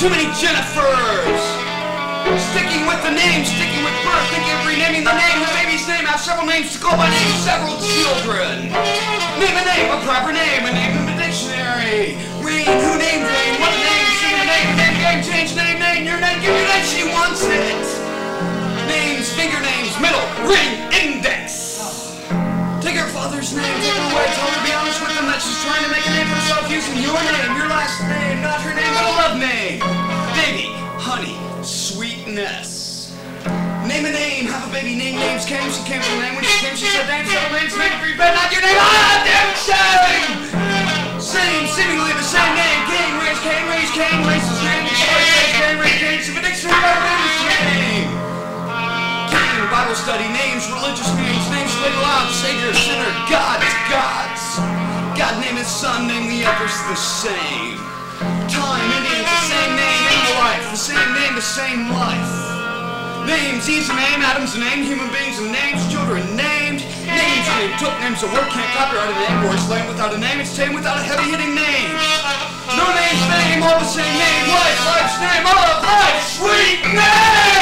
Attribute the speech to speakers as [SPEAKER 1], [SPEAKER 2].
[SPEAKER 1] Too many Jennifers. Sticking with the name, sticking with birth, thinking of renaming the name, the baby's name. Have several names to call by name, several children. Name a name, a proper name, a name in the dictionary. Read who named name, what name, sing a name game, change name, your name, give your name, she wants it. Names, finger names, middle, ring, index. Take her father's name, take her away, tell her to be honest with him that she's trying to make a name for herself using your name, your last name, not her name, but a love name. Baby, honey, sweetness. Name a name, have a baby name, names came, she came from the name, when she came she said names, several names, name for your bed, not your name, damn shame! Same, seemingly the same name, Cain, races name, Cain, race, if a dictionary of baby's name. Cain, Bible study, names, religious meanings, names laid aloud, Savior, sinner, gods. God name his son, name the others the same. Time, Indians, the same name, animal life, the same name, the same life. Names, he's a name, Adam's a name, human beings a names, children named. Names named, took names of work, can't copyright a name, or it's lame without a name, it's tame without a heavy-hitting name. No name's name, all the same name, life's name of life, sweet name!